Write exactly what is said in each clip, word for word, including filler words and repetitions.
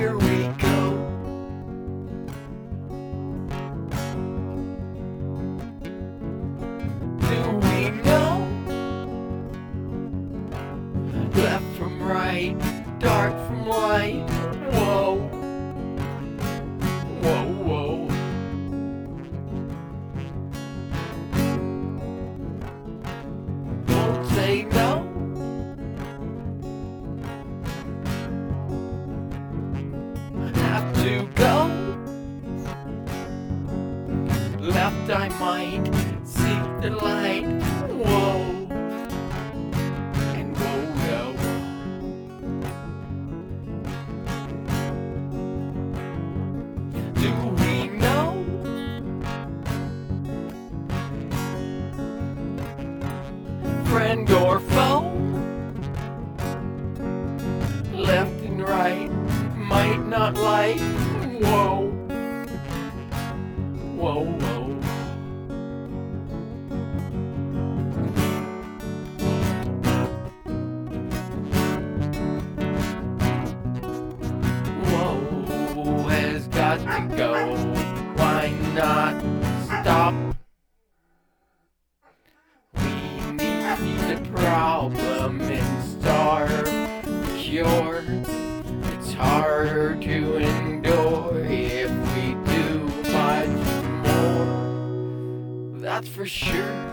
here we go. Do we know? Left from right, dark from light. Whoa. Whoa, whoa. Won't say no. Have to go. Left I might seek the light. Whoa. And go, go. Do we know? Friend or foe? Left and right might not like. Whoa. Whoa, whoa. Whoa has got to go. Why not stop? We need the problem and start the cure. It's harder to endure if we do much more. That's for sure.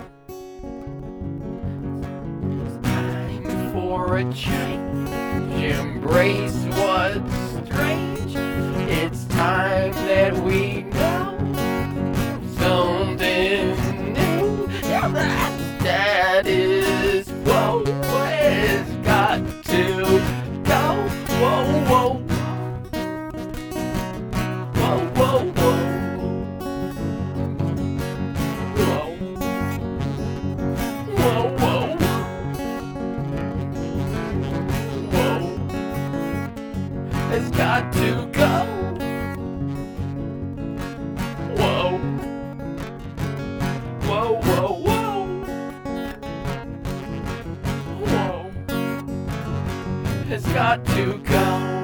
It's time for a change. Embrace what's strange. It's time that we know something new. Yeah, that status quo has got to go. Whoa, whoa. Whoa, whoa, whoa. Whoa. Whoa, whoa. Whoa. It's got to go. Whoa. Whoa, whoa, whoa. Whoa. It's got to go.